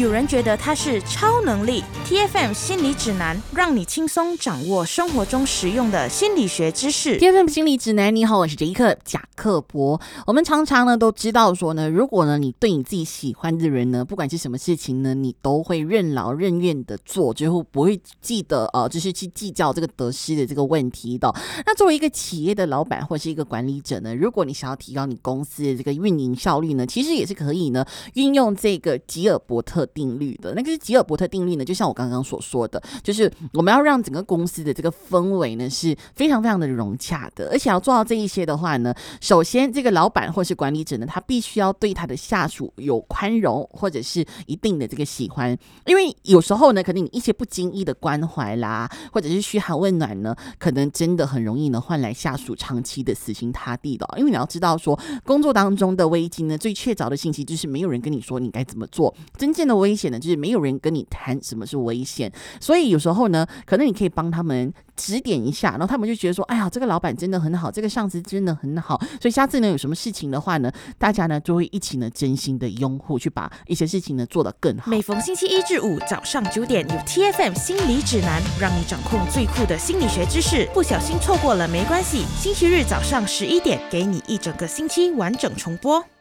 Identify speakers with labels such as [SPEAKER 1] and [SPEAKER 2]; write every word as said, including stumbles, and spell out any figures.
[SPEAKER 1] 有人觉得它是超能力。 T F M 心理指南，让你轻松掌握生活中实用的心理学知识。
[SPEAKER 2] T F M 心理指南，你好，我是杰克贾克伯。我们常常呢都知道说呢，如果呢你对你自己喜欢的人呢，不管是什么事情呢，你都会任劳任怨的做，最后不会记得呃，就是去计较这个得失的这个问题的。那作为一个企业的老板或是一个管理者呢，如果你想要提高你公司的这个运营效率呢，其实也是可以呢运用这个吉尔伯特定律的。那个吉尔伯特定律呢，就像我刚刚所说的，就是我们要让整个公司的这个氛围呢是非常非常的融洽的，而且要做到这一些的话呢，首先这个老板或是管理者呢，他必须要对他的下属有宽容或者是一定的这个喜欢。因为有时候呢，可能你一些不经意的关怀啦，或者是嘘寒问暖呢，可能真的很容易呢换来下属长期的死心塌地的。因为你要知道说，工作当中的危机呢，最确凿的信息就是没有人跟你说你该怎么做，真正的危险呢，就是没有人跟你谈什么是危险。所以有时候呢，可能你可以帮他们指点一下，然后他们就觉得说，哎呀，这个老板真的很好，这个上司真的很好，所以下次呢有什么事情的话呢，大家呢就会一起呢真心的拥护，去把一些事情呢做得更好。
[SPEAKER 1] 每逢星期一至五早上九点，有 T F M 心理指南，让你掌控最酷的心理学知识。不小心错过了没关系，星期日早上十一点，给你一整个星期完整重播。